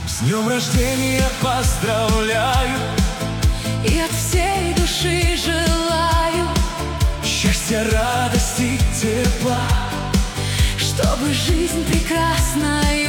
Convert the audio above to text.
С днем рождения поздравляю и от всей души желаю счастья, радости, тепла, чтобы жизнь прекрасная